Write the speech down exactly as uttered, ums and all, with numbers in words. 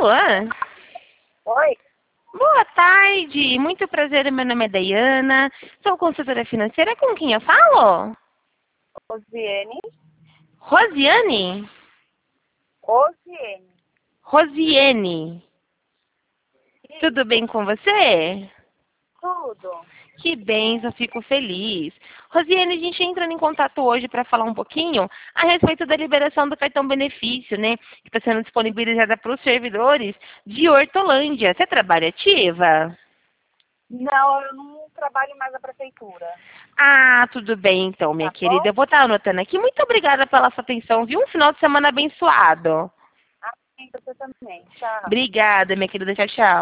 Alô? Oi, Boa tarde, muito prazer, meu nome é Dayana, sou consultora financeira, com quem eu falo? Rosiane. Rosiane? Rosiane. Rosiane, tudo Isso, bem com você? tudo. Que bem, eu fico feliz. Rosiane, a gente entrando em contato hoje para falar um pouquinho a respeito da liberação do cartão benefício, né? Que está sendo disponibilizada para os servidores de Hortolândia. Você trabalha ativa? Não, eu não trabalho mais na prefeitura. Ah, tudo bem então, minha Tá querida. bom? Eu vou estar anotando aqui. Muito obrigada pela sua atenção, viu? Um final de semana abençoado. Assim, você também. Tchau. Obrigada, minha querida. Tchau, tchau.